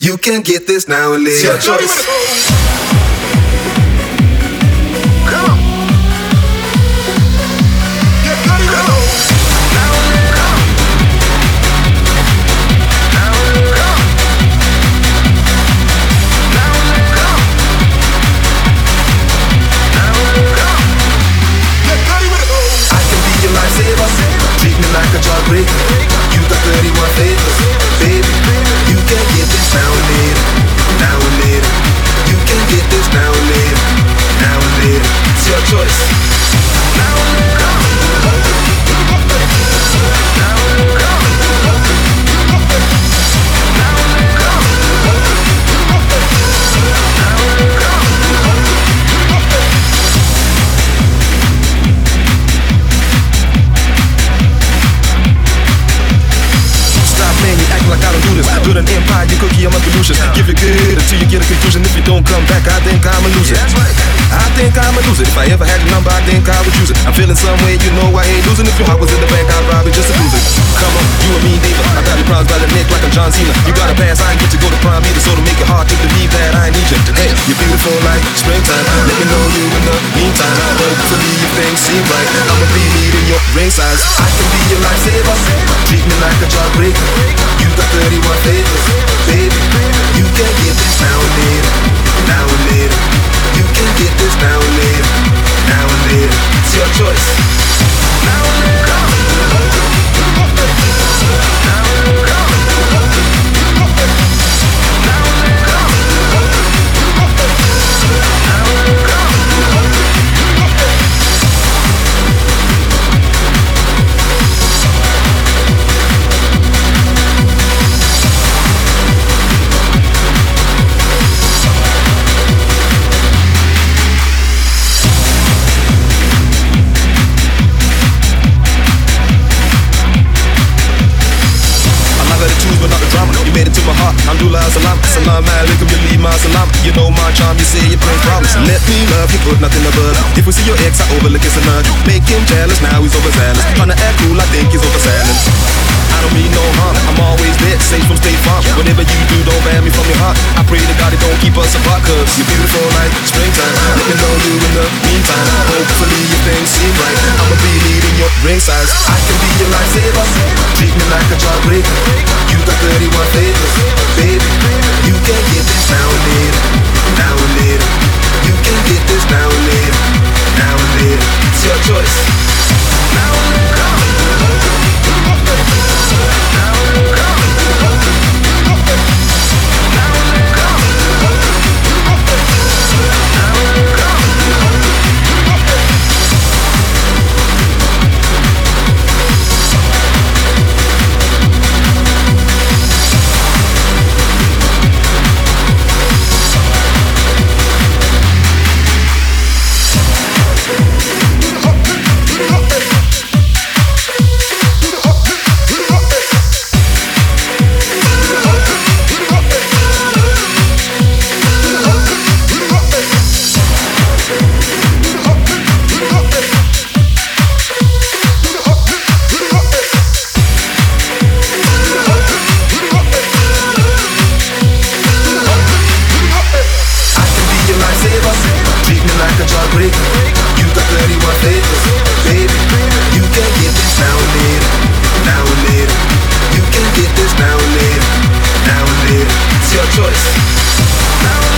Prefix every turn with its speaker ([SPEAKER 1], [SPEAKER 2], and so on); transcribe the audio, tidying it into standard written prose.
[SPEAKER 1] You can get this now or later. It's your choice. Come on. Get ready to go. Now or later. Now or later. Now or later. Now or later. Get ready to go. I can be your lifesaver. Treat me like a jawbreaker. You got 31 favors, baby. You can get this now or later. Now or later. You can get this now or later. Now or later. It's your choice. Now or later. Now or later. Now or later. Now or later. Man, you acting like I don't do this. Build an empire, you cookie, I'm a Lucius. Give it good until you get a conclusion. If you don't come back, I think I'm a loser. I think I'm a loser. If I ever had a number, I think I would use it. I'm feeling some way, you know I ain't losing. If your heart was in the bank, I'd rob it just to lose it. Come on, you and me, diva. I got your problems by the neck like I'm John Cena. You got a pass, I ain't get to go to prom either. So to make it hard to believe that I need you. Hey, you're beautiful like springtime. Let me know you in the meantime. Hopefully if things seem right, I'ma be needing your ring size. I can be your lifesaver. Treat me like a jawbreaker. You got 31 favors, baby. You can get this now or later. Now or later. You can get this now or later. Now or later. It's your choice. Now or later. Now or later. Now or later. Now or later. You made it to my heart, Alhamdulillah, salam. Salam alaikum, you leave my salam. You know my charm, you say you bring problems. Let me love you, put nothing above. If we see your ex, I overlook it's a nudge. Make him jealous, now he's overzealous. Tryna act cool, I think he's overselling. I don't mean no harm, I'm always there, safe from State Farm. Whatever you do, don't ban me from your heart. I pray to God it don't keep us apart, cause you're beautiful like springtime. Let me know you in the meantime. Hopefully if things seem right, I'ma be needing your ring size. I can be your lifesaver. Treat me like a jawbreaker. You got 31 favors, baby. You can get this now or later. Now or later. You can get this now or later. Now or later. It's your choice. Now or later. Now or later. Now or later. Now or later. It's your choice. Now